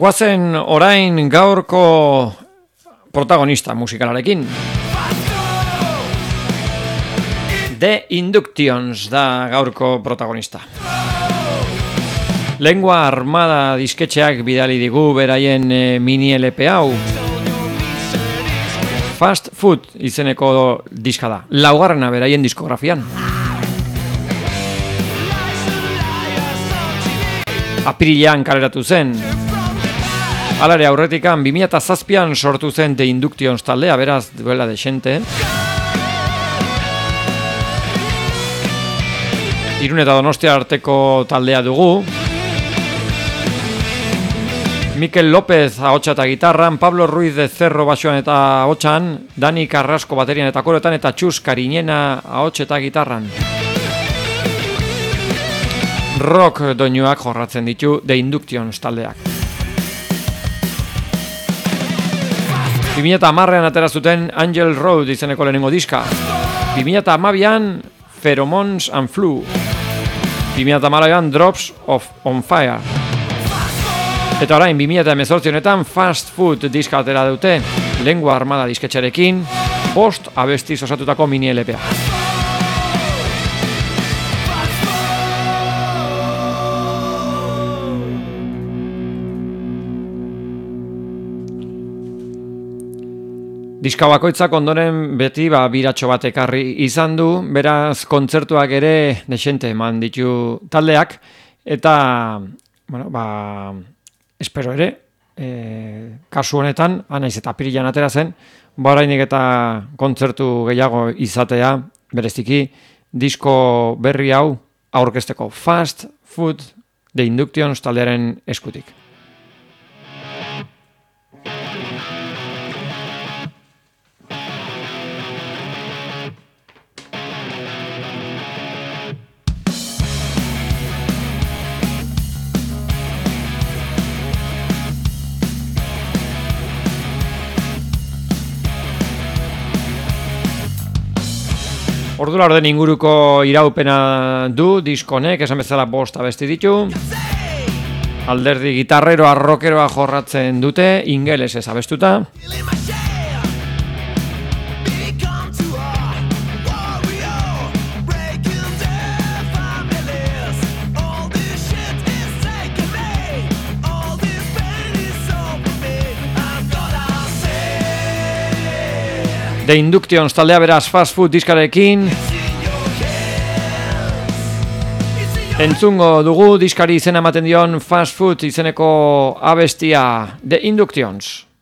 Guazen orain gaurko protagonista musikalarekin. The Inductions da gaurko protagonista. Lengua Armada disketxeak bidali digu beraien mini LP hau. Fast Food izeneko diska da. Laugarrena beraien diskografian. Apirilean kaleratu zen. Alare aurretikan 2007an sortu zen The Inductions taldea, beraz duela desente. Irun eta Donostia arteko taldea dugu. Mikel López ahotsa eta gitarran, Pablo Ruiz de Cerro basoan eta ahotsan, Dani Carrasco baterian eta koroetan eta Txus Kariñena ahotsa eta gitarran. Rock doinuak jorratzen ditu The Inductions taldeak. 2010an atera zuten Angel Road izeneko lehenengo diska. 2012an Pheromones and Flu. 2012an Drops on Fire. Eta orain 2018 Fast Food diska atera dute, Lengua Armada disketxarekin, 5 abestiz osatutako mini LPa. Diska bakoitzak ondoren beti biratxo bat ekarri izan du, beraz kontzertuak ere desente eman ditu taldeak, eta espero ere, kasu honetan, anaiz eta apirilean atera zen, barainik eta kontzertu gehiago izatea, bereziki, disko berri hau aurkezteko Fast Food The Inductions taldearen eskutik. Ordura orden inguruko iraupena du diskonek, esan bezala 5 abesti ditu. Alderdi gitarreroa rockeroa jorratzen dute, ingelesez abestuta. The Inductions taldea beraz Fast Food diskarekin entzungo dugu, diskari izena ematen dion Fast Food izeneko abestia The Inductions.